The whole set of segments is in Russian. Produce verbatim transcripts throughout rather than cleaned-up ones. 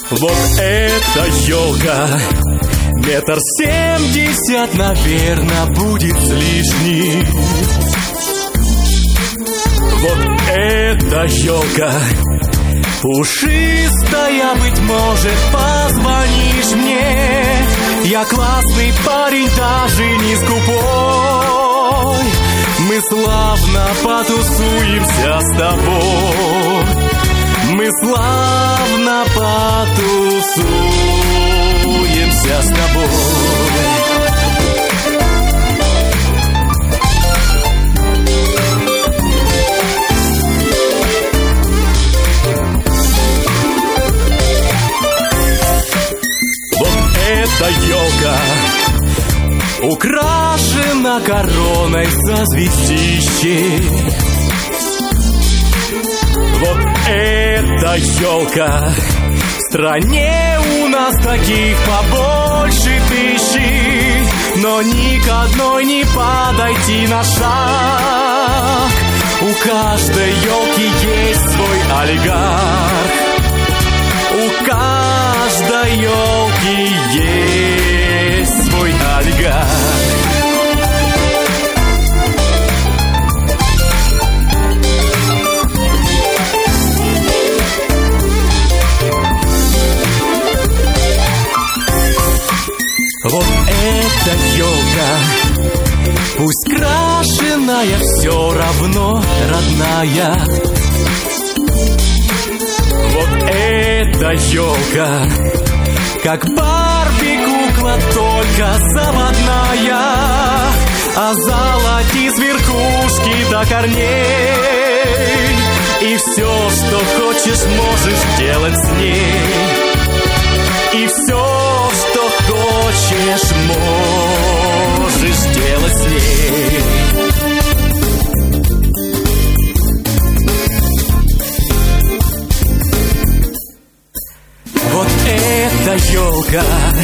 Вот эта елка, метр семьдесят, наверное, будет с лишним. Вот эта елка пушистая, быть может, позвонишь мне. Я классный парень, даже не скупой. Мы славно потусуемся с тобой. Мы славно потусуемся с тобой. Эта елка украшена короной со звездищей. Вот эта елка, в стране у нас таких побольше тысячи, но ни к одной не подойти на шаг. У каждой елки есть свой олигарх. У каждой елки есть свой олигарх. Вот эта елка, пусть крашеная, все равно родная. Вот эта елка, как Барби кукла, только заводная, а золоти с верхушки до корней. И все, что хочешь, можешь делать с ней. И все, что хочешь, можешь делать с ней. Вот эта елка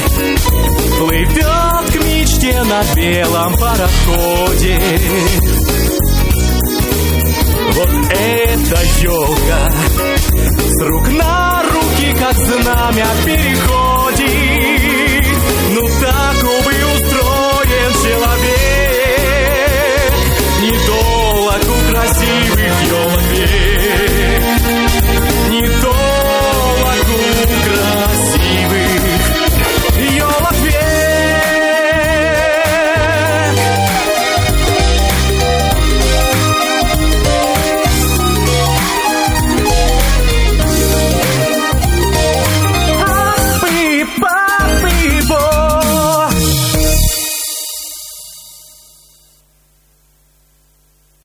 плывет к мечте на белом пароходе. Вот эта елка с рук на руки, как знамя, переходит.